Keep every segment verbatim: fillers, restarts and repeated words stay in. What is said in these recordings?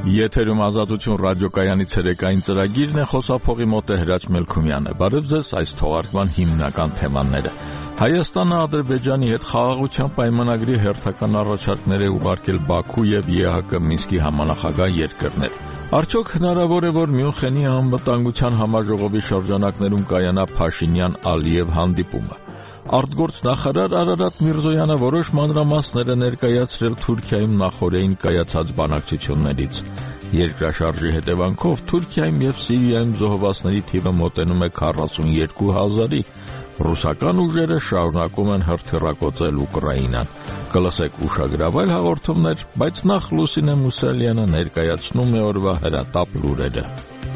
Եթերում ազատություն ռադիոկայանի ցերեկային ծրագիրն է, խոսափողի մոտ է Հրաչ Մելքումյանը։ Բարև ձեզ, այս թողարկման հիմնական թեմաները։ Հայաստանը Ադրբեջանի հետ խաղաղության պայմանագրի հերթական առաջարկներ է ուղարկել Բաքու եւ ԵՀԿ Մինսկի համանախագահ երկրներ։ Արդյոք հնարավոր է, որ Մյունխենի անվտանգության համաժողովի շրջանակներում կայանա Փաշինյան-Ալիև հանդիպումը։ Արտգործնախարար Արարատ Միրզոյանը որոշ մանրամասներ է ներկայացրել Թուրքիայում նախօրեին կայացած բանակցություններից։ Երկրաշարժի հետևանքով Թուրքիայում եւ Սիրիայում զոհվածների թիվը մոտենում է քառասունյոթ հազարի։ Ռուսական ուժերը շարունակում են հրթիռակոծել Ուկրաինան։ Կլսեք ուշագրավայր հաղորդումներ, բայց նախ Լուսինե Մուսալյանը ներկայացնում է օրվա հրատապ լուրերը։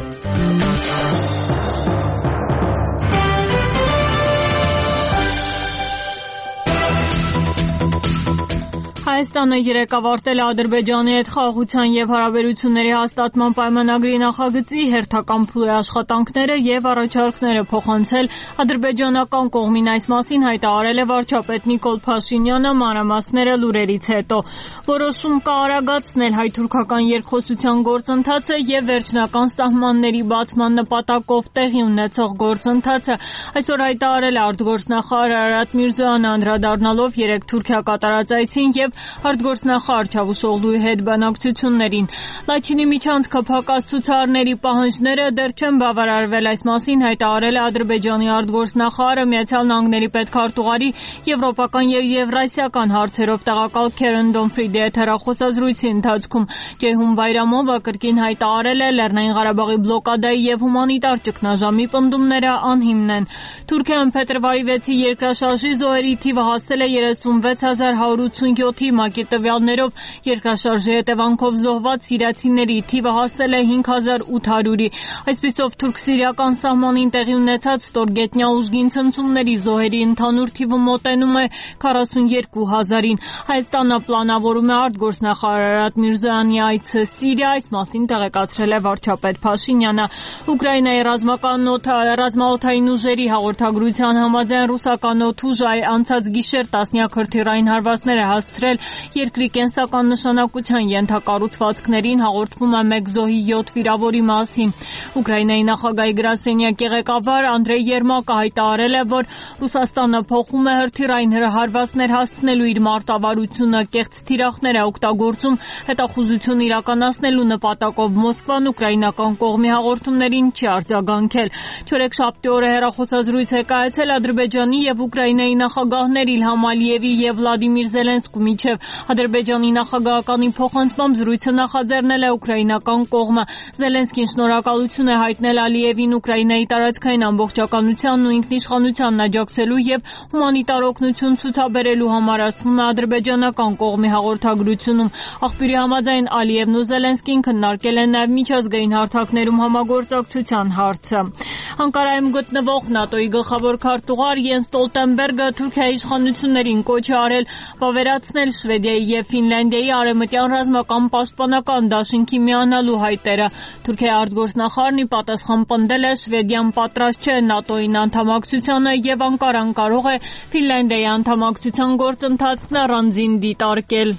Հայաստանը երեկ ավարտել է Ադրբեջանի հետ խաղաղության եւ հարաբերությունների հաստատման պայմանագրի նախագծի հերթական փուլի աշխատանքները եւ առաջարկները փոխանցել ադրբեջանական կողմին։ Այս մասին հայտարարել է վարչապետ Նիկոլ Փաշինյանը մանրամասները լուրերից հետո։ Որոշում կա արագացնել հայ-թուրքական երկխոսության գործընթացը եւ վերջնական սահմանների բացման նպատակով տեղի ունեցող գործընթացը այսօր հայտարարել է արտգործնախարար Արարատ Միրզոյանը, անդրադառնալով երեկ Թուրքիա կատարած այցին եւ արտգործնախարար Չավուշօղլուի հետ բանակցություններին։ Լաչինի միջանցքը փակած ցուցարարների պահանջները դեռ չեն բավարարվել։ Այս մասին հայտարարել է Ադրբեջանի արտգործնախարարը Միացյալ Նահանգների պետքարտուղարի եվրոպական եւ եվրասիական հարցերով տեղակալ Քերեն Դոնֆրիդի հետ հեռախոսազրույցի ընթացքում։ Ջեյհուն Բայրամովը կրկին հայտարարել է Լեռնային Ղարաբաղի բլոկադայի եւ հումանիտար ճգնաժամի պնդումները անհիմն են։ Թուրքիայում փետրվարի վեցի երկրաշարժի զոհերի թիվը հասել է երեսունվեց հազար հարյուր ութսունյոթի, ՄԱԿ-ի տվյալներով երկրաշարժի հետևանքով զոհված սիրիացիների թիվը հասել է հինգ հազար ութ հարյուրի։ Այսպիսով թուրք-սիրիական սահմանին տեղի ունեցած ստորգետնյա ուժգին ցնցումների զոհերի ընդհանուր թիվը մոտենում է քառասունյոթ հազարին։ Հայաստանը պլանավորում է արտգործնախարար Արարատ Միրզոյանի այցը Սիրիա, այս մասին տեղեկացրել է վարչապետ Փաշինյանը։ Ուկրաինայի ռազմական ռազմաօդային ուժերի հաղորդագրության համաձայն ռուսական օդուժը անցած գիշեր տասնյակ հրթիռային հարվածներ է հասցրել երկրի կենսական նշանակության ենթակառուցվածքներին, հաղորդվում է մեկ զոհի յոթ վիրավորի մասին։ Ուկրաինայի նախագահի գրասենյակի ղեկավար Անդրեյ Երմակը հայտարարել է, որ Ռուսաստանը փոխում է հրթիռային հարվածներ հասցնելու իր մարտավարությունը, կեղծ թիրախներ է օգտագործում հետախուզություն իրականացնելու նպատակով։ Մոսկվան ուկրաինական կողմի հաղորդումներին չի արձագանքել։ Չորեքշաբթի օրը հեռախոսազրույց է կայացել Ադրբեջանի եւ Ուկրաինայի նախագահներ Իլհամ Ալիևի եւ Վլադիմիր Զելենսկու միջև։ Ադրբեջանի նախագահականի փոխանցմամբ զրույցը նախաձեռնել է ուկրաինական կողմը։ Զելենսկին շնորհակալություն է հայտնել Ալիևին Ուկրաինայի տարածքային ամբողջականությանն ու ինքնիշխանությանն աջակցելու եւ հումանիտար օգնություն ցուցաբերելու համար, ասվում է ադրբեջանական կողմի հաղորդագրությունում։ Աղբյուրի համաձայն Ալիևն ու Զելենսկին քննարկել են նաեւ միջազգային հարթակներում համագործակցության հարցը։ Անկարայում գտնվող ՆԱՏՕ-ի գլխավոր քարտուղար Յենս Ստոլտենբերգը Թուրքիայի իշխանություններին կոչ է արել վավերացնել Շվեդիայի եւ Ֆինլանդիայի արևմտյան ռազմական պաշտպանական դաշինքի միանալու հայտերը։ Թուրքիայի արտգործնախարարն ի պատասխան պնդել է Շվեդիան պատրաստ չէ ՆԱՏՕ-ին անդամակցությանը եւ Անկարան կարող է Ֆինլանդիայի անդամակցության գործընթացն առանձին դիտարկել։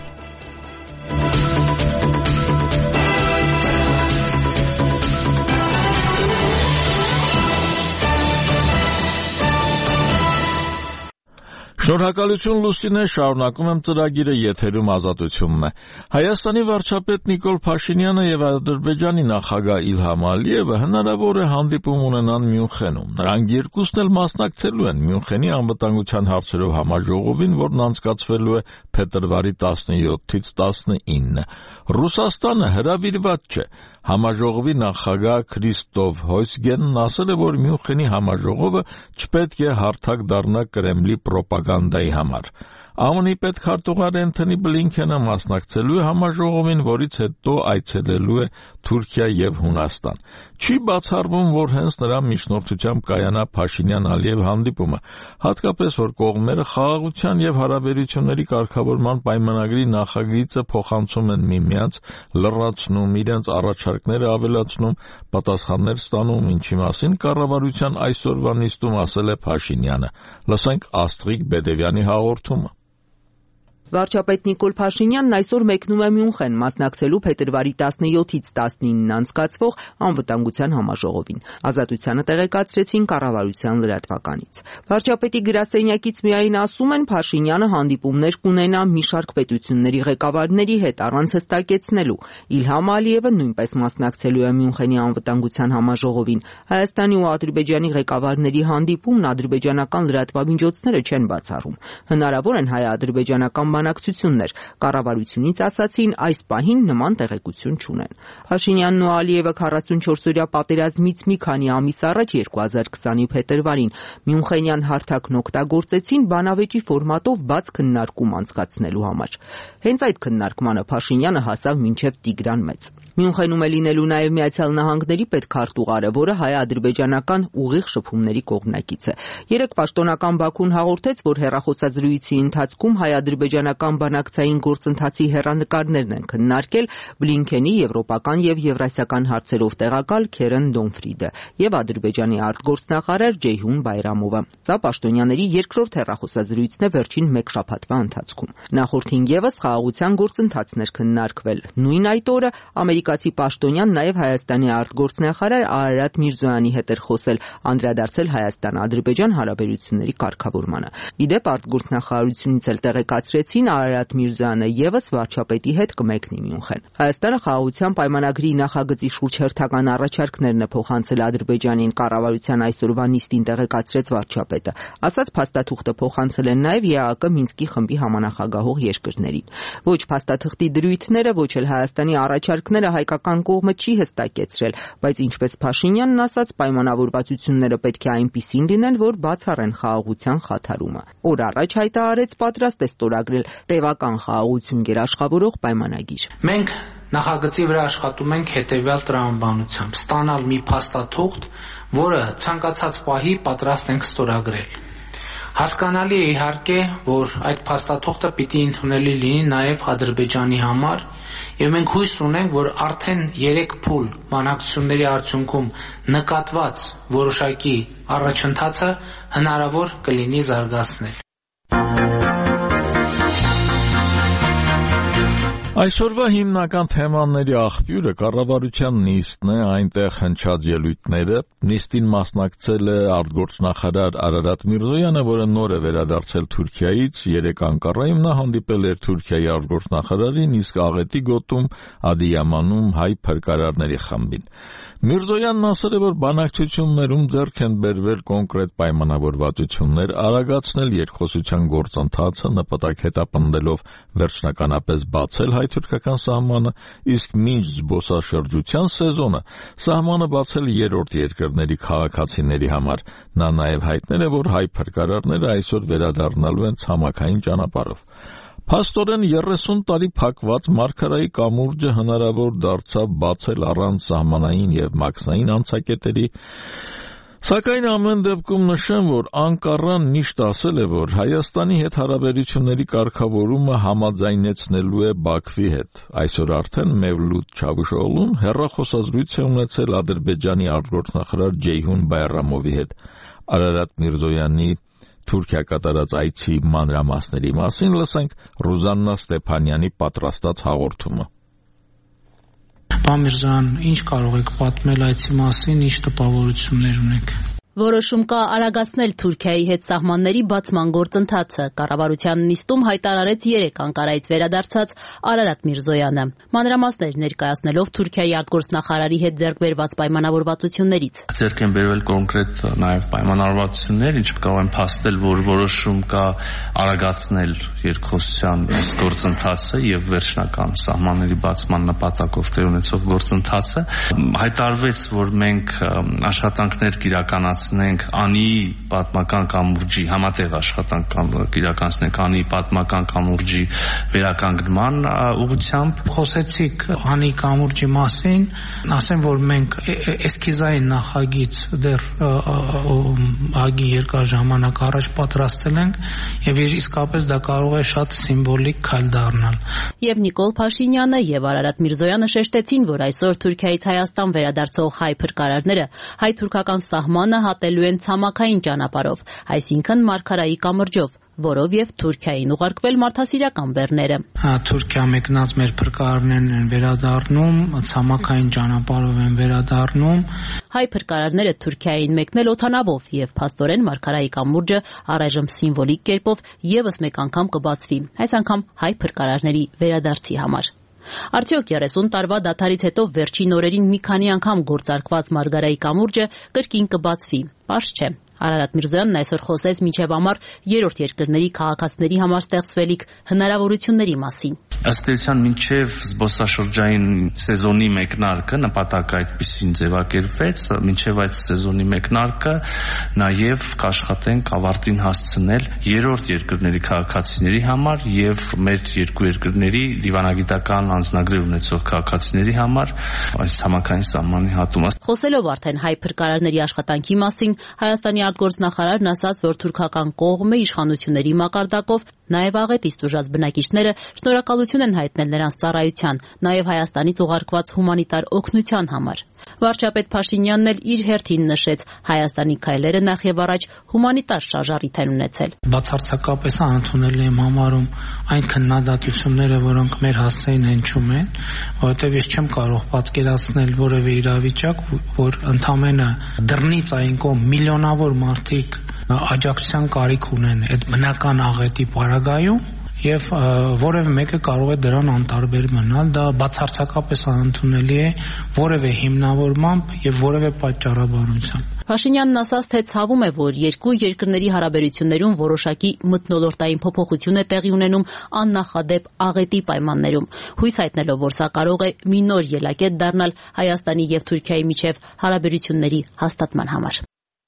Շնորհակալություն Լուսինե, շարունակում եմ ծրագիրը, եթերում ազատությունն է։ Հայաստանի վարչապետ Նիկոլ Փաշինյանը եւ Ադրբեջանի նախագահ Իլհամ Ալիևը հնարավոր է հանդիպում ունենան Մյունխենում։ Նրանք երկուսն էլ մասնակցելու են Մյունխենի անվտանգության հարցերով համաժողովին, որն անցկացվելու է փետրվարի տասնյոթից տասնինը։ Ռուսաստանը հրավիրված չէ։ Համաժողովի նախագահ Քրիստոֆ Հոսգենն ասել է, որ Մյունխենի համաժողովը չպետք է հարթակ դառնա Կրեմլի պրոպագանդայի համար։ ԱՄՆ-ի պետքարտուղար Էնթոնի Բլինքենը մասնակցելու է համաժողովին, որից հետո այցելելու է Թուրքիա եւ Հունաստան։ Չի բացառվում, որ հենց նրա միջնորդությամբ կայանա Փաշինյան-Ալիև հանդիպումը, հատկապես որ կողմերը խաղաղության եւ հարաբերությունների կարգավորման պայմանագրի նախագիծը փոխանցում են միմյանց, լրացնում, իրենց առաջարկները ավելացնում, պատասխաններ ստանում, ինչի մասին կառավարության այսօրվա նիստում ասել է Փաշինյանը։ Լսենք Աստրիկ Բեդևյանի հաղորդումը։ Վարչապետ Նիկոլ Փաշինյանն այսօր մեկնում է Մյունխեն մասնակցելու փետրվարի տասնյոթից տասնինին անցկացվող անվտանգության համաժողովին։ Ազատությանը տեղեկացրեցին կառավարության լրատվականից։ Վարչապետի գրասենյակից միայն ասում են, Փաշինյանը հանդիպումներ կունենա մի շարք պետությունների ղեկավարների հետ առանց հստակեցնելու։ Իլհամ Ալիևը նույնպես մասնակցելու է Մյունխենի անվտանգության համաժողովին։ Հայաստանի ու Ադրբեջանի ղեկավարների հանդիպումն ադրբեջանական լրատվամիջոցները չեն բացառում։ Հնարավոր են հայ-ադրբեջանական բանակցություններ, կառավարությունից ասացին, այս պահին նման տեղեկություն չունեն։ Փաշինյանն ու Ալիևը քառասունչորսօրյա պատերազմից մի քանի ամիս առաջ երկու հազար քսանի փետրվարին Մյունխենյան հարթակն օգտագործեցին բանավեճի ֆորմատով բաց քննարկում անցկացնելու համար։ Հենց այդ քննարկմանը Փաշինյանը հասավ մինչև Տիգրան Մեծ։ Մյունխենում է լինելու նաև Միացյալ Նահանգների պետքարտուղարը, որը հայ-ադրբեջանական ուղիղ շփումների կողմնակից է։ Երեկ պաշտոնական Բաքուն հաղորդեց, որ հեռախոսազրույցի ընթացքում հայ-ադրբեջանական բանակցային գործընթացի հեռանկարներն են քննարկել Բլինքենի եվրոպական եւ եվրասիական հարցերով տեղակալ Քերեն Դոնֆրիդը եւ Ադրբեջանի արտգործնախարար Ջեյհուն Բայրամովը։ Սա պաշտոնյաների երկրորդ հեռախոսազրույցն է վերջին մեկ շաբաթվա ընթացքում։ Նախորդին եւս խաղաղության գործընթացն էր քննարկվել։ Նույն այդ օրը ամերիկացի պաշտոնյան նաև Հայաստանի արտգործնախարար Արարատ Միրզոյանի հետ էր խոսել, անդրադարձել Հայաստան-Ադրբեջան հարաբերությունների կարգավորմանը։ Իդեպ արտգործնախարարությունից էլ տեղեկացրեցին, Արարատ Միրզոյանը եւս վարչապետի հետ կմեկնի Մյունխեն։ Հայաստանը խաղաղության պայմանագրի նախագծի շուրջ հերթական առաջարկներն է փոխանցել Ադրբեջանին, կառավարության այսօրվա նիստին տեղեկացրեց վարչապետը։ Ասաց, փաստաթուղթը փոխանցել են նաև ԵԱԿ Մինսկի խմբի համանախագահող երկրներին։ Ոչ փաստաթղթի դրույթները, ոչ էլ Հայաստանի առաջարկները հայկական կողմը չի հստակեցրել, բայց ինչպես Փաշինյանն ասաց, պայմանավորվածությունները պետք է այնպիսին լինեն, որ բացառեն խաղաղության խաթարումը։ Օր առաջ հայտարարեց պատրաստ է ստորագրել տևական խաղաղություն գերաշխավորող պայմանագիր։ Մենք նախագծի վրա աշխատում ենք հետևյալ տրամաբանությամբ՝ ստանալ մի փաստաթուղթ, որը ցանկացած պահի պատրաստ ենք ստորագրել։ Հասկանալի է իհարկե, որ այդ փաստաթուղթը պիտի ընդունելի լինի նաև Ադրբեջանի համար, եւ մենք հույս ունենք, որ արդեն երեք փուլ բանակցությունների արդյունքում նկատված որոշակի առաջընթացը հնարավոր կլինի զարգացնել։ Այսօրվա հիմնական թեմաների աղբյուրը կառավարության նիստն է, այնտեղ հնչած ելույթները։ Նիստին մասնակցել է արտգործնախարար Արարատ Միրզոյանը, որը նոր է վերադարձել Թուրքիայից։ Երեկ Անկարայում նա հանդիպել էր Թուրքիայի արտգործնախարարին, իսկ աղետի գոտում Ադիյամանում հայ փրկարարների խմբին։ Միրզոյանն ասել է, որ բանակցություններում ձեռք են բերվել կոնկրետ պայմանավորվածություններ, արագացնել երկխոսության գործընթացը, նպատակ հետապնդելով վերջնականապես բացել հայ-թուրքական սահմանը, իսկ մինչ զբոսաշրջության սեզոնը սահմանը բացել երրորդ երկրների քաղաքացիների համար։ Նա նաև հայտնել է, որ հայ փրկարարները այսօր վերադառնալու են ցամաքային ճանապարհով։ Փաստորեն երեսուն տարի փակված Մարգարայի կամուրջը հնարավոր դարձավ բացել առանց սահմանային եւ մաքսային անցակետերի, սակայն ամեն դեպքում նշեմ, որ Անկարան միշտ ասել է, որ Հայաստանի հետ հարաբերությունների կարգավորումը համաձայնեցնելու է Բաքվի հետ։ Այսօր արդեն Մևլութ Չավուշօղլուն հեռախոսազրույց է ունեցել Ադրբեջանի արտգործնախարար Ջեյհուն Բայրամովի հետ։ Արարատ Միրզոյանի Թուրքիա կատարած այցի մանրամասների մասին լսենք Ռուզաննա Ստեփանյանի պատրաստած հաղորդումը։ Պարոն Միրզոյան, ինչ կարող եք պատմել այցի մասին, ինչ տպավորություններ ունեք։ Որոշում կա արագացնել Թուրքիայի հետ սահմանների բացման գործընթացը, կառավարության նիստում հայտարարեց երեկ Անկարայից վերադարձած Արարատ Միրզոյանը։ Մանրամասներ ներկայացնելով Թուրքիայի արտգործնախարարի հետ ձեռք բերված պայմանավորվածություններից։ Ձեռք են բերվել կոնկրետ նաև պայմանավորվածություններ, ինչ կարող են փաստել, որ որոշում կա արագացնել երկխոսության գործընթացը եւ վերջնական սահմանների բացման նպատակով տեղ ունեցող գործընթացը։ Հայտարարվեց, որ մենք աշխատանքներ կիրականացնենք անի պատմական կամուրջի համատեղ աշխատանք իրականացնենք անի պատմական կամուրջի վերականգնման ուղղությամբ։ Խոսեցիք անի կամուրջի մասին, ասեմ, որ մենք էսքիզային նախագիծ դեռ ագի երկար ժամանակ առաջ պատրաստել ենք եւ իսկապես դա կարող է շատ սիմվոլիկ քայլ դառնալ։ Եվ Նիկոլ Փաշինյանը եւ Արարատ Միրզոյանը շեշտեցին, որ այսօր Թուրքիայից Հայաստան վերադարձող հայ փրկարարները հայ-թուրքական սահմանը հատելու են ցամաքային ճանապարհով, այսինքն Մարգարայի կամրջով։ որով եւ Թուրքիային ուղարկվել մարդասիրական բեռները։ Թուրքիա մեկնած մեր փրկարարներն են վերադառնում, ցամաքային ճանապարհով են վերադառնում։ Հայ փրկարարները Թուրքիային մեկնել օդանավով եւ փաստորեն Մարգարայի կամուրջը առայժմ սիմվոլիկ կերպով եւս մեկ անգամ կբացվի, այս անգամ հայ փրկարարների վերադարձի համար։ Արդյոք երեսուն տարվա դադարից հետո վերջին օրերին մի քանի անգամ գործարկված Մարգարայի կամուրջը կրկին կբացվի, պարզ չէ։ Արարատ Միրզոյանն այսօր խոսեց մինչև ամառ երրորդ երկրների քաղաքացիների համար ստեղծվելիք հնարավորությունների մասին։ Ըստ էության մինչև զբոսաշրջային սեզոնի մեկնարկը նպատակը այդպեսին ձևակերպվեց, մինչև այդ սեզոնի մեկնարկը նաև կաշխատենք ավարտին հասցնել երրորդ երկրների քաղաքացիների համար եւ մեր երկու երկրների դիվանագիտական անձնագրեր ունեցող քաղաքացիների համար այս համակային սահմանի հատումը։ Խոսելով արդեն հայ փրկարարների աշխատանքի մասին, Հայաստանի արտգործնախարարն ասաց, որ թուրքական կողմը իշխանությունների մակարդակով նաև աղետից տուժած բնակիչները շնորհակալություն են հայտնել նրանց ծառայության, նաև Հայաստանից ուղարկված հումանիտար օգնության համար։ Վարչապետ Փաշինյանն էլ իր հերթին նշեց, Հայաստանի քայլերը նախ եւ առաջ հումանիտար շարժառիթ են ունեցել։ Բացարձակապես անընդունել եմ համարում այն քննադատությունները, որոնք մեր հասցեին հնչում են, որովհետեւ ես չեմ կարող պատկերացնել որևէ իրավիճակ, որ ընդամենը դռնից այն կողմ միլիոնավոր մարդիկ աջակցության կարիք ունեն այդ բնական աղետի պարագայում եւ որևէ մեկը կարող է դրան անտարբեր մնալ, դա բացարձակապես անընդունելի է որևէ հիմնավորմամբ եւ որևէ պատճառաբանությամբ։ Փաշինյանն ասաց, թե ցավում է, որ երկու երկրների հարաբերություններում որոշակի մթնոլորտային փոփոխություն է տեղի ունենում աննախադեպ աղետի պայմաններում, հույս հայտնելով, որ սա կարող է մի նոր ելակետ դառնալ Հայաստանի եւ Թուրքիայի միջև հարաբերությունների հաստատման համար։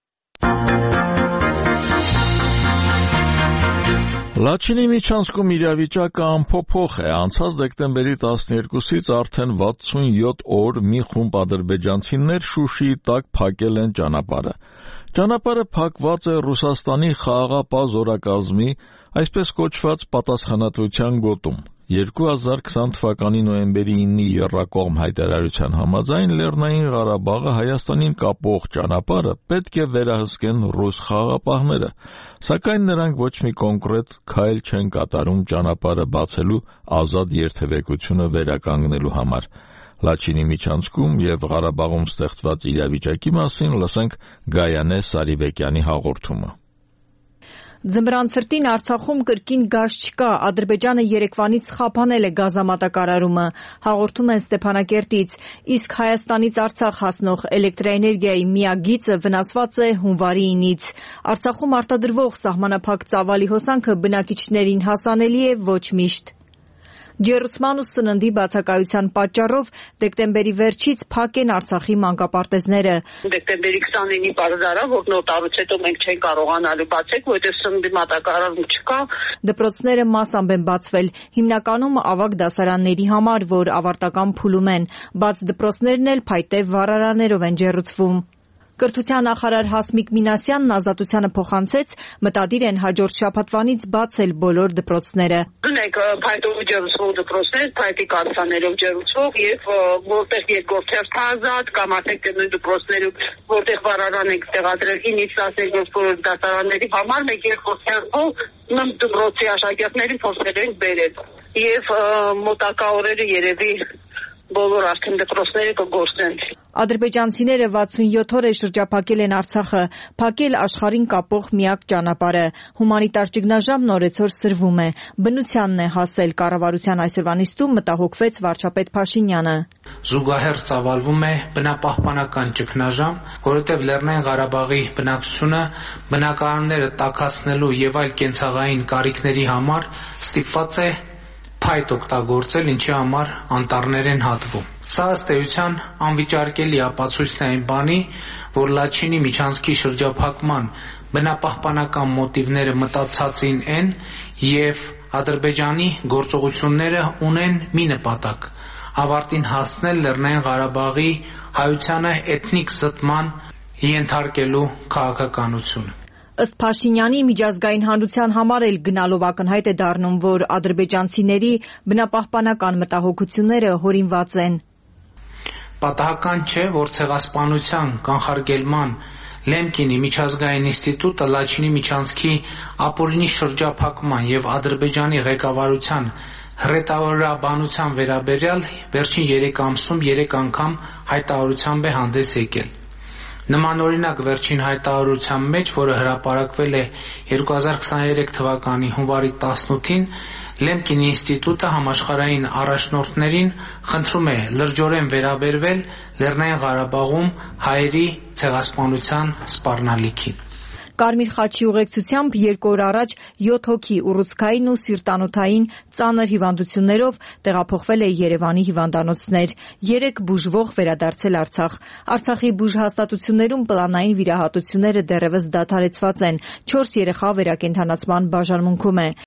Լաչինի միջանցքում իրավիճակը անփոփոխ է։ Անցած դեկտեմբերի տասներկուսից արդեն վաթսունյոթ օր մի խումբ ադրբեջանցիներ Շուշիի տակ փակել են ճանապարհը։ Ճանապարհը փակված է Ռուսաստանի խաղաղապահ զորակազմի, այսպես կոչված պատասխանատվության գոտում։ երկու հազար քսան թվականի նոյեմբերի իննի եռակողմ հայտարարության համաձայն Լեռնային Ղարաբաղը Հայաստանին կապող ճանապարհը պետք է վերահսկեն ռուս խաղաղապահները, սակայն նրանք ոչ մի կոնկրետ քայլ չեն կատարում ճանապարհը բացելու ազատ երթևեկությունը վերականգնելու համար։ Լաչինի միջանցքում եւ Ղարաբաղում ստեղծված իրավիճակի մասին լսենք Գայանե Սարիբեկյանի հաղորդումը։ Ձմռան ցրտին Արցախում կրկին գազ չկա, Ադրբեջանը երեկվանից խափանել է գազամատակարարումը, հաղորդում են Ստեփանակերտից, իսկ Հայաստանից Արցախ հասնող էլեկտրաէներգիայի միակ գիծը վնասված է հունվարի ինից։ Արցախում արտադրվող սահմանափակ ծավալի հոսանքը բնակիչներին հասանելի է ոչ միշտ։ Ջեռուցման ու սննդի բացակայության պատճառով դեկտեմբերի վերջից փակ են Արցախի մանկապարտեզները։ Դեկտեմբերի քսանինի պարզարա, որ նոր տարուց հետո մենք չենք կարողանալու բացել, որովհետև սննդի մատակարարում չկա։ Դպրոցները մասամբ են բացվել, հիմնականում ավագ դասարանների համար, որ ավարտական փուլում են, բաց դպրոցներն էլ փայտե վառարաններով են ջեռուցվում։ Կրթության նախարար Հասմիկ Մինասյանն Ազատությանը փոխանցեց, մտադիր են հաջորդ շաբաթվանից բացել բոլոր դպրոցները։ Ունենք փայտով ջեռուցվող դպրոցներ, փայտի կաթսաներով ջեռուցվող եւ որտեղ երկրորդ հերթ ազատ կամ արդեն նույն դպրոցներում, որտեղ վառարան ենք տեղադրել ինից տասներկու բոլոր դասարանների համար, մենք երկրորդ հերթով նույն դպրոցի աշակերտներին փորձել ենք բերել։ Եվ մոտակա օրերը երևի բոլոր արդեն դպրոցները կգործեն։ Ադրբեջանցիները վաթսունյոթ օր է շրջափակել են Արցախը, փակել աշխարհին կապող միակ ճանապարհը։ Հումանիտար ճգնաժամն օրեցօր սրվում է։ Բնությանն է հասել կառավարության այսօրվա նիստում մտահոգվեց վարչապետ Փաշինյանը։ Զուգահեռ ծավալվում է բնապահպանական ճգնաժամ, որովհետև Լեռնային Ղարաբաղի բնակչությունը բնակարանները տաքացնելու եւ այլ կենցաղային կարիքների համար ստիպված է փայտ օգտագործել, ինչի համար անտառներ են հատվում։ Սա ըստ էության անվիճարկելի ապացույցն է այն բանի, որ Լաչինի միջանցքի շրջափակման բնապահպանական մոտիվները մտածածին են եւ Ադրբեջանի գործողությունները ունեն մի նպատակ՝ ավարտին հասնել Լեռնային Ղարաբաղի հայությանը էթնիկ զտման ենթարկելու քաղաքականությունը։ Ըստ Փաշինյանի, միջազգային հանրության համար էլ գնալով ակնհայտ է դառնում, որ ադրբեջանցիների բնապահպանական մտահոգությունները հորինված են։ Պատահական չէ, որ ցեղասպանության կանխարգելման Լեմկինի միջազգային ինստիտուտը Լաչինի միջանցքի ապօրինի շրջափակման եւ Ադրբեջանի ղեկավարության հռետորաբանության վերաբերյալ վերջին երեք ամսում երեք անգամ հայտարարությամբ է հանդես եկել։ Նմանօրինակ վերջին հայտարարության մեջ, որը հրապարակվել է երկու հազար քսաներեք թվականի հունվարի տասնութին, Լեմկինի ինստիտուտը համաշխարհային առաջնորդներին խնդրում է լրջորեն վերաբերվել Լեռնային Ղարաբաղում հայերի ցեղասպանության սպառնալիքին։ Կարմիր խաչի ուղեկցությամբ երկու օր առաջ յոթ հոգի ուռուցքային ու սիրտանոթային ծանր հիվանդություններով տեղափոխվել է Երևանի հիվանդանոցներ։ Երեք բուժվող վերադարձել Արցախ։ Արցախի բուժհաստատություններում պլանային վիրահատությունները դեռևս դադարեցված են։ Չորս երեխա վերակենդանացման բաժանմունքում է։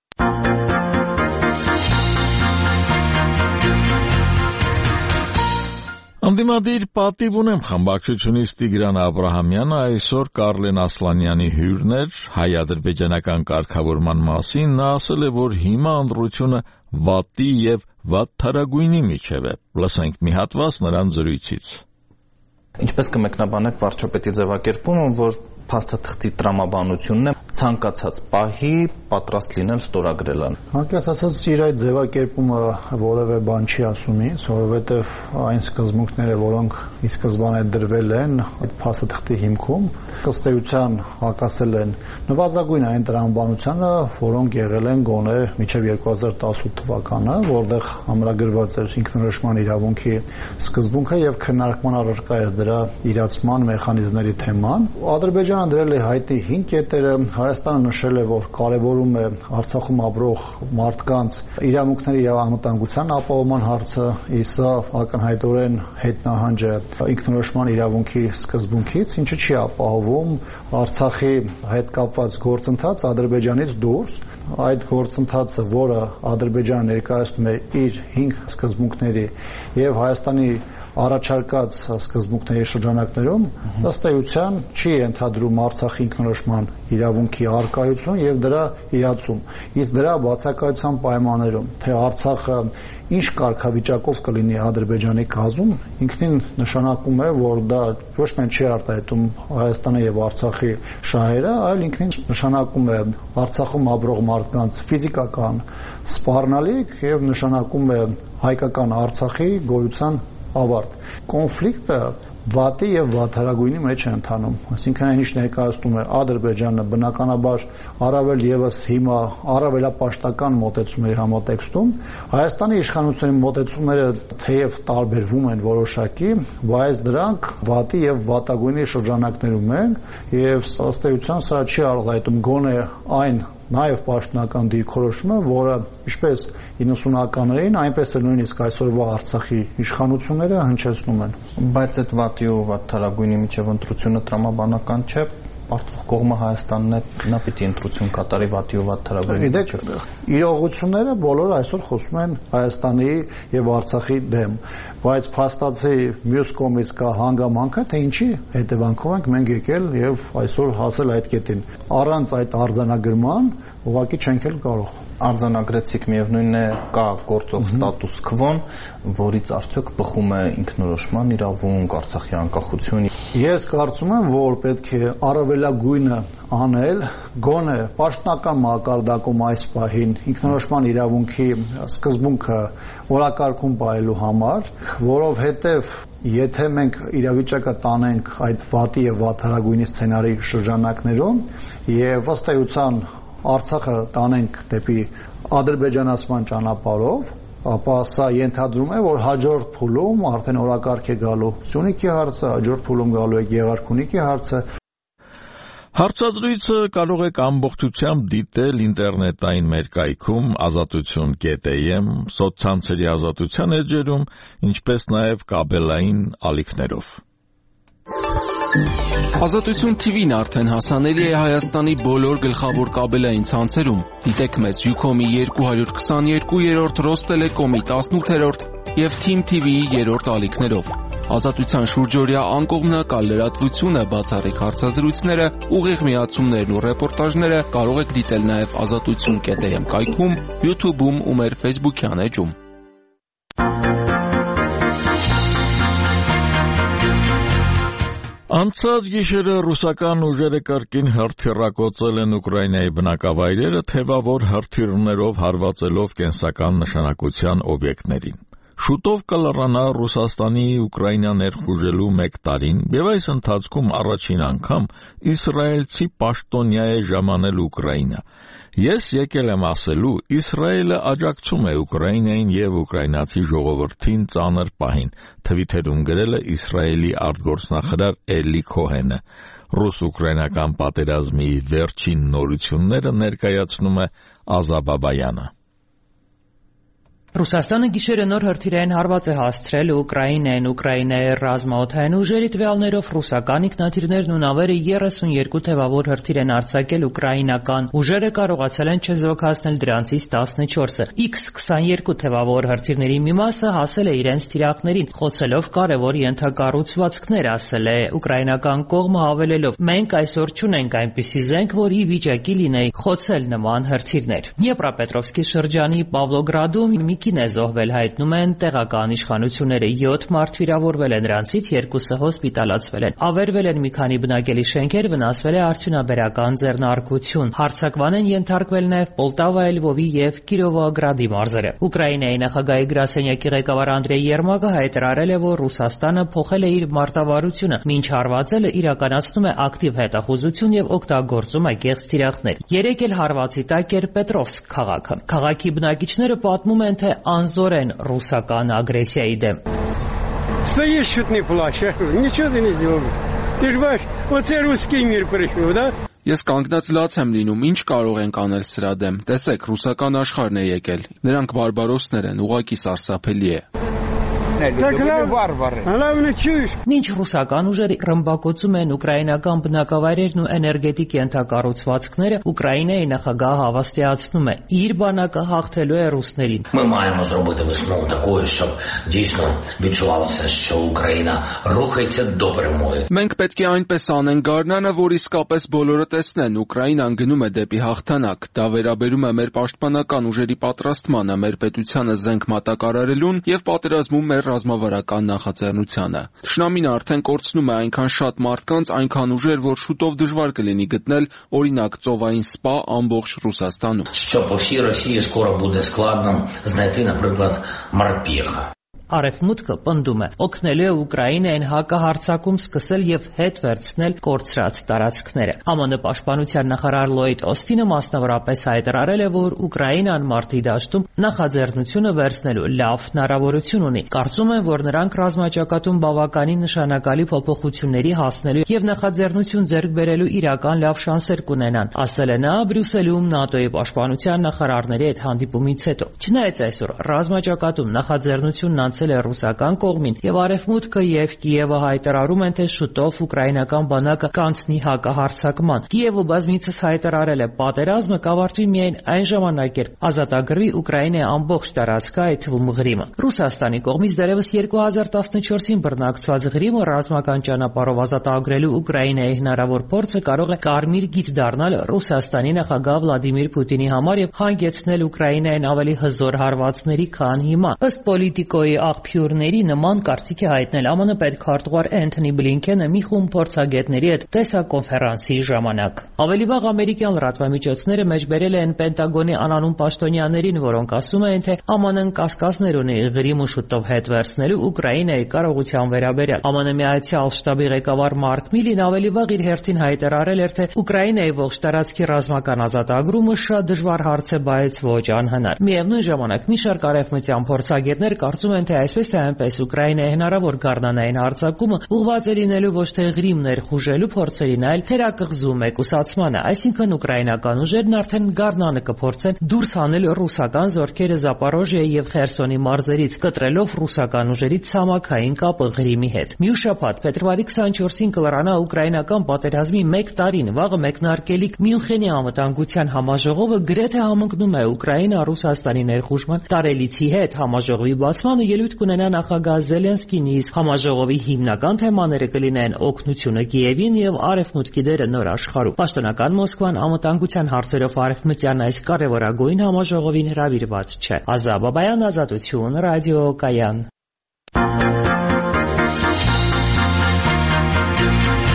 Անդիմադիր պատիվ ունեմ խմբակցությունից Տիգրան Աբրահամյանը այսօր Կարլեն Ասլանյանի հյուրն էր հայ-ադրբեջանական կարգավորման մասին։ Նա ասել է, որ հիմա ընտրությունը վատի եւ վատթարագույնի միջև է։ Լսենք մի հատված նրան զրույցից։ Ինչպես կմեկնաբանեք վարչապետի ձևակերպումը, որ փաստաթղթի տրամաբանությունն է ցանկացած պահի պատրաստ լինել ստորագրել ան։ Հանկարծ ասած իր այդ ձևակերպումը որևէ բան չի ասում ինձ, որովհետև այն սկզբունքները, որոնք ի սկզբանե դրվել են այդ փաստաթղթի հիմքում, ըստ էության հակասել են նվազագույն այն տրամաբանությանը, որոնք եղել են գոնե մինչև երկու հազար տասութ թվականը, որտեղ ամրագրված էր ինքնորոշման իրավունքի սկզբունքը եւ քննարկման առարկա էր դրա իրացման մեխանիզմների թեման։ Ադրբեջանը դրել է հայտի հինգ կետերը, Հայաստանը նշել է, որ կարևորում է Արցախում ապրող մարդկանց իրավունքների եւ անվտանգության ապահովման հարցը, իսկ ակնհայտորեն հետնահանջ է ինքնորոշման իրավունքի սկզբունքից, ինչը չի ապահովում Արցախի հետ կապված գործընթաց Ադրբեջանից դուրս։ Այդ գործընթացը, որը Ադրբեջանը ներկայացնում է իր հինգ սկզբունքների եւ Հայաստանի առաջարկած սկզբունքների շրջանակներում, ըստ էության չի ենթադրում Արցախի ինքնորոշման իրավունքի առկայություն եւ դրա իրացում։ Իսկ դրա բացակայության պայմաններում, թե Արցախը ինչ կարգավիճակով կլինի Ադրբեջանի կազմում, ինքնին նշանակում է, որ դա ոչ միայն չի արտահայտում Հայաստանի եւ Արցախի շահերը, այլ ինքնին նշանակում է Արցախում ապրող մարդկանց ֆիզիկական սպառնալիք եւ նշանակում է հայկական Արցախի գոյության ավարտ։ Կոնֆլիկտը վատի եւ վատթարագույնի մեջ է ընթանում, այսինքն այն ինչ ներկայացնում է Ադրբեջանը բնականաբար առավել եւս հիմա առավելապաշտական մոտեցումների համատեքստում, Հայաստանի իշխանությունների մոտեցումները թեև տարբերվում են որոշակի, բայց դրանք վատի եւ վատագույնի շրջանակներում են եւ ըստ էության սա չի արտահայտում գոնե այն նաև պաշտոնական դիրքորոշումը, որը ինչպես իննսունականներին, այնպես էլ նույնիսկ այսօրվա Արցախի իշխանությունները հնչեցնում են։ Բայց այդ վատի ու վատթարագույնի միջև ընտրությունը տրամաբանական չէ, պարտվող կողմը Հայաստանն է, նա պիտի ընտրություն կատարի վատի ու վատթարագույնի միջև։ Իրողությունները բոլորը այսօր խոսում են Հայաստանի եւ Արցախի դեմ, բայց փաստացի մյուս կողմից կա հանգամանքը, թե ինչի հետևանքով ենք մենք եկել եւ այսօր հասել այդ կետին։ Առանց այդ արձանագրման ուղղակի չենք էլ կարող։ Արձանագրեցիք, միևնույնն է, կա գործող ստատուս քվոն, որից արդյոք բխում է ինքնորոշման իրավունք, Արցախի անկախություն։ Ես կարծում եմ, որ պետք է առավելագույնը անել գոնե պաշտոնական մակարդակում այս պահին ինքնորոշման իրավունքի սկզբունքը օրակարգում պահելու համար, որովհետև եթե մենք իրավիճակը տանենք այդ վատի եւ վատթարագույնի սցենարի շրջանակներում եւ ըստ էության Արցախը տանենք դեպի ադրբեջանացման ճանապարհով, ապա սա ենթադրում է, որ հաջորդ փուլում արդեն օրակարգ է գալու Սյունիքի հարցը, հաջորդ փուլում գալու է Գեղարքունիքի հարցը։ Հարցազրույցը կարող եք ամբողջությամբ դիտել ինտերնետային մեր կայքում ազատություն կետ էմ, սոցցանցերի ազատության էջերում, ինչպես նաև կաբելային ալիքներով։ Ազատություն թիվին արդեն հասանելի է Հայաստանի բոլոր գլխավոր կաբելային ցանցերում։ Դիտեք մեզ Յուքոմի երկու հարյուր քսաներկու, Ռոստելեկոմի տասնութերորդ եւ Թիմ թի վիի երրորդ ալիքներով։ Ազատության շուրջօրյա անկողմնակալ լրատվությունը, բացառիկ հարցազրույցները, ուղիղ միացումներն ու ռեպորտաժները կարող եք դիտել նաև ազատություն կետ էմ կայքում, YouTube-ում ու մեր Facebook-յան էջում։ Անցած գիշերը ռուսական ուժերը կրկին հրթիռակոծել են Ուկրաինայի բնակավայրերը թևավոր հրթիռներով հարվածելով կենսական նշանակության օբյեկտներին։ Շուտով կլրանա Ռուսաստանի Ուկրաինա ներխուժելու մեկ տարին, եւ այս ընթացքում առաջին անգամ իսրայելցի պաշտոնյա է ժամանել Ուկրաինա։ Ես եկել եմ ասելու, Իսրայելը աջակցում է Ուկրաինային եւ ուկրաինացի ժողովրդին ծանր պահին, թվիթերում գրել է Իսրայելի արտգործնախարար Էլի Քոհենը։ Ռուս-ուկրաինական պատերազմի վերջին նորությունները ներկայացնում է Ազա Բաբայանը։ Ռուսաստանը գիշերը նոր հրթիռային հարված է հասցրել Ուկրաինային։ Ուկրաինայի ռազմաօդային ուժերի տվյալներով ռուսական ինքնաթիռներն ու նավերը երեսունյոթ թևավոր հրթիռ են արձակել ուկրաինական ուժերը կարողացել են չեզոքացնել դրանցից տասնչորսը։ Իքս քսաներկու թևավոր հրթիռների մի մասը հասել է իրենց թիրախներին, խոցելով կարևոր ենթակառուցվածքներ, ասել է ուկրաինական կողմը, հավելելով. «Մենք այսօր չունենք այնպիսի զենք, որ ի վիճակի լինեի խոցել նման հրթիռներ»։ Դնեպրոպետրովսկի շրջանի Պավլոգրադում մի կին է զոհվել, հայտնում են տեղական իշխանությունները։ յոթ մարդ վիրավորվել են, նրանցից երկուսը հոսպիտալացվել են։ Ավերվել են մի քանի բնակելի շենքեր, վնասվել է արդյունաբերական ձեռնարկություն։ Հարձակման են ենթարկվել նաև Պոլտավայի, Լվովի եւ Կիրովոգրադի մարզերը։ Ուկրաինայի նախագահի գրասենյակի ղեկավար Անդրեյ Երմակը հայտարարել է, որ Ռուսաստանը փոխել է իր մարտավարությունը, մինչ հարվածելը իրականացնում է ակտիվ հետախուզություն եւ օգտագործում է կեղծ թիրախներ։ Երեկ էլ հարվածի տակ էր Պետրովսկ քաղաքը։ Քաղաքի բնակիչները պատմում են, թե անզոր են ռուսական ագրեսիայի դեմ։ Стоишь, чуть не плачешь, ничего ты не сделал. Ты ж бачиш, оце русский мир пришел, да? Ես կանգնած լաց եմ լինում, ինչ կարող ենք անել սրա դեմ։ Տեսեք, ռուսական աշխարհն է եկել։ Նրանք բարբարոսներ են, ուղղակի սարսափելի է։ Մինչ ռուսական ուժերը ռմբակոծում են ուկրաինական բնակավայրերն ու էներգետիկ ենթակառուցվածքները, Ուկրաինայի նախագահը հավաստիացնում է, իր բանակը հաղթելու է ռուսներին։ Ми маємо зробити висновок такою, щоб дійсно відчувалося, що Україна рухається до перемоги. Մենք պետք է այնպես անենք գարնանը, որ իսկապես բոլորը տեսնեն, Ուկրաինան գնում է դեպի հաղթանակ։ Դա վերաբերում է մեր պաշտպանական ուժերի պատրաստմանը, մեր պետությանը զենք մատակարարելուն եւ պատերազմում մեր ռազմավարական նախաձեռնությանը։ Թշնամին արդեն կորցնում է այնքան շատ մարդկանց, այնքան ուժեր, որ շուտով դժվար կլինի գտնել, օրինակ, ծովային սպա ամբողջ Ռուսաստանում։ Що по всій Росії скоро буде складно знайти, наприклад, морпеха. Արևմուտքը պնդում է, օգնելու է Ուկրաինային հակահարձակում սկսել եւ հետ վերցնել կորցրած տարածքները։ ԱՄՆ պաշտպանության նախարար Լոյդ Օստինը մասնավորապես հայտարարել է, որ Ուկրաինան մարտի դաշտում նախաձեռնությունը վերցնելու լավ հնարավորություն ունի։ Կարծում են, որ նրանք ռազմաճակատում բավականին նշանակալի փոփոխությունների հասնելու եւ նախաձեռնություն ձեռք բերելու իրական լավ շանսեր կունենան, ասել է նա Բրյուսելում ՆԱՏՕ-ի պաշտպանության նախարարների հետ հանդիպումից հետո։ Չնայած այսօր ռազմաճակատում նախաձեռնությունն անցել է ռուսական կողմին եւ Արևմուտքը եւ Կիևը հայտարարում են, թե շուտով ուկրաինական բանակը կանցնի հակահարձակման։ Կիևը բազմիցս հայտարարել է, պատերազմը կավարտվի միայն այն ժամանակ, երբ ազատագրվի Ուկրաինայի ամբողջ տարածքը, այդ թվում Ղրիմը։ Ռուսաստանի կողմից դեռևս երկու հազար տասնչորսին բռնակցված Ղրիմը ռազմական ճանապարհով ազատագրելու Ուկրաինայի հնարավոր փորձը կարող է կարմիր գիծ դառնալ Ռուսաստանի նախագահ Վլադիմիր Պուտինի համար եւ հանգեցնել Ուկրաինային ավելի հզոր հարվածների, քան հիմա։ Ըստ Պոլիտիկոյի աղբյուրների նման կարծիք է հայտնել ԱՄՆ պետքարտուղար Էնթոնի Բլինքենը մի խումբ փորձագետների հետ տեսակոնֆերանսի ժամանակ։ Ավելի վաղ ամերիկյան լրատվամիջոցները մեջբերել են Պենտագոնի անանուն պաշտոնյաներին, որոնք ասում են, թե ԱՄՆ-ն կասկածներ ունի Ղրիմը շուտով հետ վերցնելու Ուկրաինայի կարողության վերաբերյալ։ ԱՄՆ Միացյալ Շտաբի ղեկավար Մարկ Միլին ավելի վաղ իր հերթին հայտարարել էր, թե Ուկրաինայի ողջ տարածքի ռազմական ազատագրումը շատ դժվար հարց է, բայց ոչ անհնար։ Միևնույն ժամանակ մի շարք արևմտյան փորձագետներ կարծում են, թե այսպես թե այնպես Ուկրաինայի հնարավոր գառնանային հարձակումը ուղղված է լինելու ոչ թե Ղրիմ ներխուժելու փորձերին, այլ թերակղզու մեկուսացմանը, այսինքն ուկրաինական ուժերն արդեն գառնանը կփորձեն դուրս հանել ռուսական զորքերը Զապորոժիայի եւ Խերսոնի մարզերից, կտրելով ռուսական ուժերի ցամաքային կապը Ղրիմի հետ։ Մյուս շաբաթ փետրվարի քսանչորսին կլրանա ուկրաինական պատերազմի մեկ տարին, վաղը մեկնարկելիք Մյունխենի անվտանգության համաժողովը գրեթե համընկնում է Ուկրաինա-Ռուսաստանի ներխուժման տարելիցի հետ։ Համաժողովի բացմանը ելույթ կունենա նախագահ Զելենսկին, իսկ համաժողովի հիմնական թեմաները կլինեն օգնությունը Կիևին եւ արևմուտքի դերը նոր աշխարհում։ Պաշտոնական Մոսկվան անվտանգության հարցերով արևմտյան այս կարևորագույն համաժողովին հրավիրված չէ։ Ազա Բաբայան, Ազատություն, Ռադիո Կայան։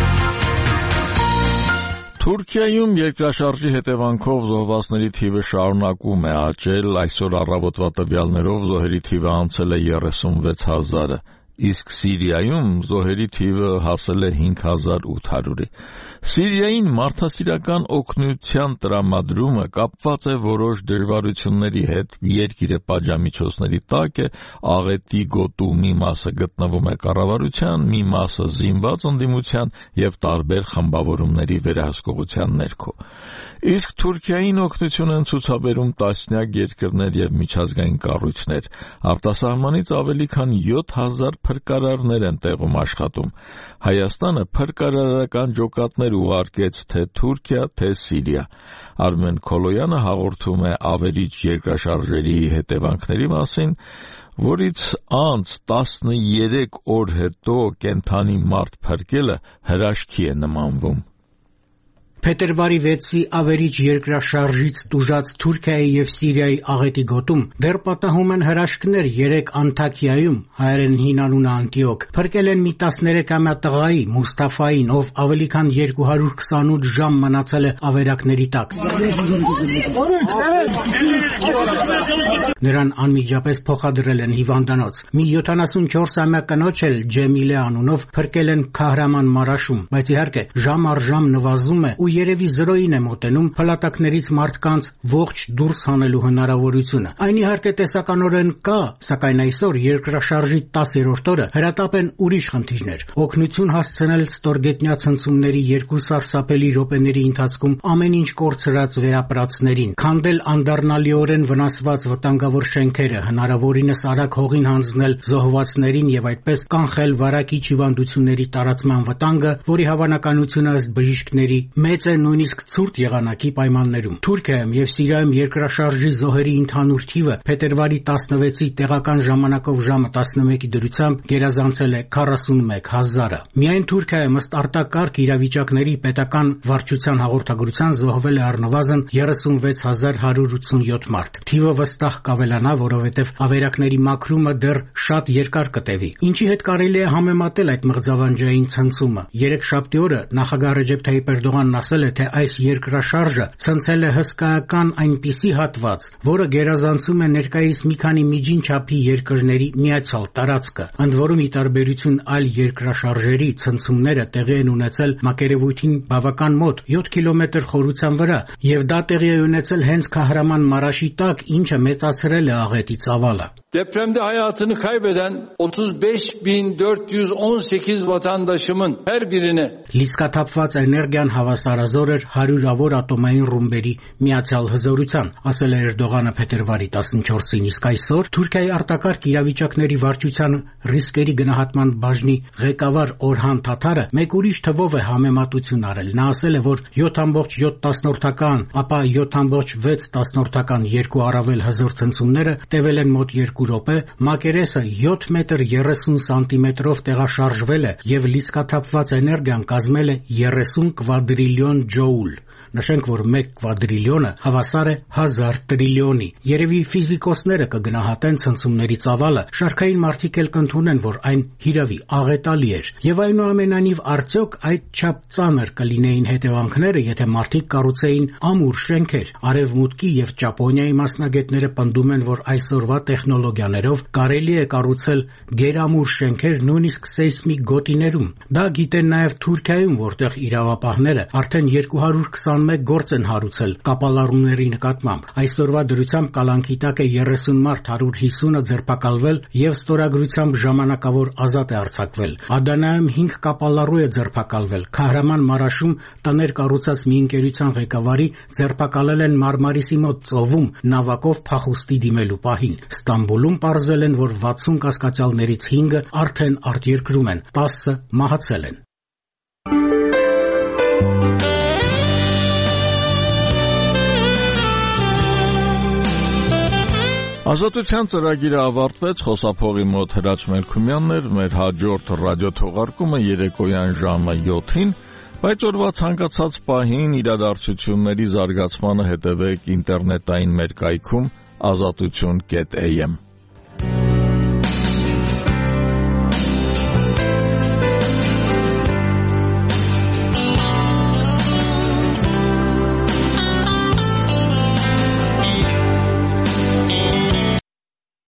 Թուրքիայում երկրաշարժի հետևանքով զոհվածների թիվը շարունակում է աճել, այսօր առավոտվա տվյալներով զոհերի թիվը անցել է երեսունվեց հազարը, իսկ Սիրիայում զոհերի թիվը հասել է հինգ հազար ութ հարյուրի։ Սիրիային մարդասիրական օգնության տրամադրումը կապված է որոշ դժվարությունների հետ, երկիրը պատժամիջոցների տակ է, աղետի գոտու մի մասը գտնվում է կառավարության, մի մասը զինված ընդդիմության և տարբեր խմբավորումների վերահսկողության ներքո։ Իսկ Թուրքիային օգնություն են ցուցաբերում տասնյակ երկրներ և միջազգային կառույցներ, արտասահմանից ավելի քան յոթ հազար փրկարարներ են տեղում աշխատում։ Հայաստանը փրկարարական ջոկատներ ուղարկեց թե Թուրքիա, թե Սիրիա։ Արմեն Քոլոյանը հաղորդում է ավերիչ երկրաշարժերի հետևանքների մասին, որից անց տասներեք օր հետո կենդանի մարդ փրկելը հրաշքի է նմանվում։ Փետրվարի վեցի ավերիչ երկրաշարժից տուժած Թուրքիայի և Սիրիայի աղետի գոտում դեռ պատահում են հրաշքներ երեք Անտաքիայում, հայերեն հին անունը Անտիոք, փրկել են մի տասներեքամյա տղայի Մուստաֆային, ով ավելի քան երկու հարյուր քսանութ ժամ մնացել է ավերակների տակ։ Նրան անմիջապես փոխադրել են հիվանդանոց։ Մի յոթանասունչորսամյա կնոջ էլ Ջեմիլե անունով փրկել են Քահրաման Մարաշում, բայց իհարկե ժամ առ ժամ նվազում է ու երևի զրոյին է մոտենում փլատակներից մարդկանց ողջ դուրս հանելու հնարավորությունը։ Այն իհարկե տեսականորեն կա, սակայն այսօր երկրաշարժի տասերորդ օրը հրատապ են ուրիշ խնդիրներ։ Օգնություն հասցնել ստորգետնյա ցնցումների երկու սարսափելի րոպեների ընթացքում ամեն ինչ կորցրած վերապրածներին, քանդել անդառնալիորեն վնասված վտանգավոր շենքերը, հնարավորինս արագ հողին հանձնել զոհվածներին եւ այդպես կանխել վարակիչ հիվանդությունների տարածման վտանգը, որի հավանականությունը ըստ բժիշկների մեծ է նույնիսկ ցուրտ եղանակի պայմաններում։ Թուրքիայում եւ Սիրիայում երկրաշարժի զոհերի ընդհանուր թիվը փետրվարի տասնվեցի տեղական ժամանակով ժամը տասնմեկի դրությամբ գերազանցել է քառասունմեկ հազարը։ Միայն Թուրքիայում ըստ արտակարգ իրավիճակների պետական վարչության հաղորդագրության զոհվել է առնվազն երեսունվեց հազար հարյուր ութսունյոթ մարդ։ Թիվը վստահ կավելանա, որովհետեւ ավերակների մաքրումը դեռ շատ երկար կտևի։ Ինչի հետ կարելի է համեմատել այդ մղձավանջային ցնցումը։ Երեքշաբթի օրը նախագահ Ռեջեփ Թայիպ Էրդողանն ասել է, թե այս երկրաշարժը ցնցել է հսկայական այնպիսի հատված, որը գերազանցում է ներկայիս մի քանի միջին չափի երկրների միացյալ տարածքը։ Ընդ որում, ի տարբերություն այլ երկրաշարժերի, ցնցումները տեղի են ունեցել մակերևույթին բավական մոտ յոթ կիլոմետր խորության վրա, եւ դա տեղի է ունեցել հենց Քահրաման Մարաշի տակ, ինչը մեծացրել է աղետի ծավալը։ Depremde hayatını kaybeden otuz beş bin dört yüz on sekiz vatandaşımın her birine լիցքաթափված էներգիան հավասարազոր էր հարյուրավոր ատոմային ռումբերի միացյալ հզորության, ասել է Էրդողանը փետրվարի տասնչորսին, իսկ այսօր Թուրքիայի արտակարգ իրավիճակների վարչության ռիսկերի գնահատման բաժնի ղեկավար Օրհան Թաթարը մեկ ուրիշ թվով է համեմատություն արել։ Նա ասել է, որ յոթ կόμμα յոթ տասնորդական, ապա յոթ կόμма վեց տասնորդական երկու առավել հզոր ցնցումները տևել են մոտ երկու րոպե, մակերեսը յոթ մետր երեսուն սանտիմետրով տեղաշարժվել է եւ լիցքաթափված էներգիան կազմել է երեսուն կվադրիլիոն ջոուլ։ Նշենք, որ մեկ կվադրիլիոնը հավասար է հազար տրիլիոնի։ Երևի ֆիզիկոսները կգնահատեն ցնցումների ծավալը, շարքային մարդիկ էլ կընդունեն, որ այն հիրավի աղետալի էր։ Եվ այնուամենայնիվ արդյոք այդչափ ծանր կլինեին հետևանքները, եթե մարդիկ կառուցեին ամուր շենքեր։ Արևմուտքի եւ Ճապոնիայի մասնագետները պնդում են, որ այսօրվա տեխնոլոգիաներով կարելի է կառուցել գերամուր շենքեր նույնիսկ սեյսմիկ գոտիներում։ Դա գիտեն նաեւ Թուրքիայում, որտեղ իրավապահները արդեն երկու հարյուր քսանմեկ գործ են հարուցել կապալառուների նկատմամբ։ Այսօրվա դրությամբ կալանքի տակ է երեսուն մարդ, հարյուր հիսունը ձերբակալվել եւ ստորագրությամբ ժամանակավոր ազատ է արձակվել։ Ադանայում հինգ կապալառու է ձերբակալվել։ Քահրաման Մարաշում տներ կառուցած մի ընկերության ղեկավարի ձերբակալել են Մարմարիսի մոտ ծովում նավակով փախուստի դիմելու պահին։ Ստամբուլում պարզել են, որ վաթսուն կասկածյալներից հինգը արդեն արտերկրում են, տասը մահացել են։ Ազատության ծրագիրը ավարտվեց, խոսափողի մոտ Հրաչ Մելքումյանն էր, մեր հաջորդ ռադիոթողարկումը երեկոյան ժամը յոթին, բայց օրվա ցանկացած պահին իրադարձությունների զարգացմանը հետևեք ինտերնետային մեր կայքում ազատություն կետ էյ էմ